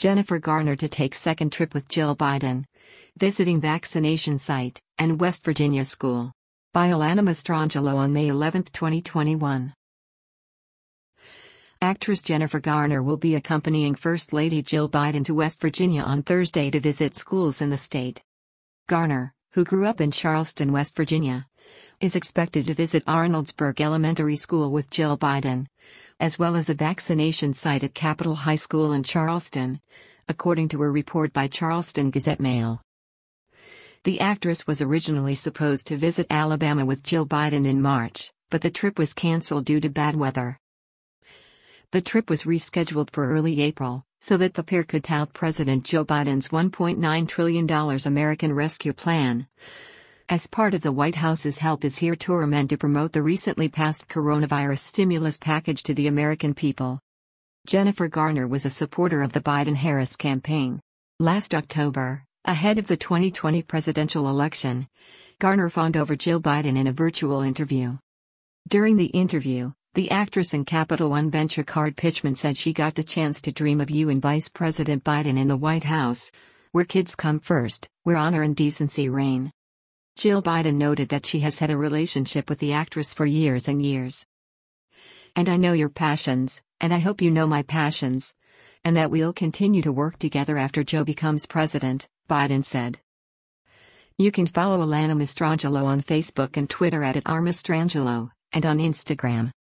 Jennifer Garner to take second trip with Jill Biden. Visiting vaccination site and West Virginia school. By Alana Mastrangelo on May 11, 2021. Actress Jennifer Garner will be accompanying First Lady Jill Biden to West Virginia on Thursday to visit schools in the state. Garner, who grew up in Charleston, West Virginia, is expected to visit Arnoldsburg Elementary School with Jill Biden, as well as a vaccination site at Capitol High School in Charleston, according to a report by Charleston Gazette-Mail. The actress was originally supposed to visit Alabama with Jill Biden in March, but the trip was canceled due to bad weather. The trip was rescheduled for early April, so that the pair could tout President Joe Biden's $1.9 trillion American Rescue Plan. As part of the White House's Help Is Here tour meant to promote the recently passed coronavirus stimulus package to the American people. Jennifer Garner was a supporter of the Biden-Harris campaign. Last October, ahead of the 2020 presidential election, Garner fawned over Jill Biden in a virtual interview. During the interview, the actress and Capital One venture card pitchman said she got the chance to dream of you and Vice President Biden in the White House, where kids come first, where honor and decency reign. Jill Biden noted that she has had a relationship with the actress for years and years. "And I know your passions, and I hope you know my passions, and that we'll continue to work together after Joe becomes president," Biden said. You can follow Alana Mastrangelo on Facebook and Twitter @RMastrangelo, and on Instagram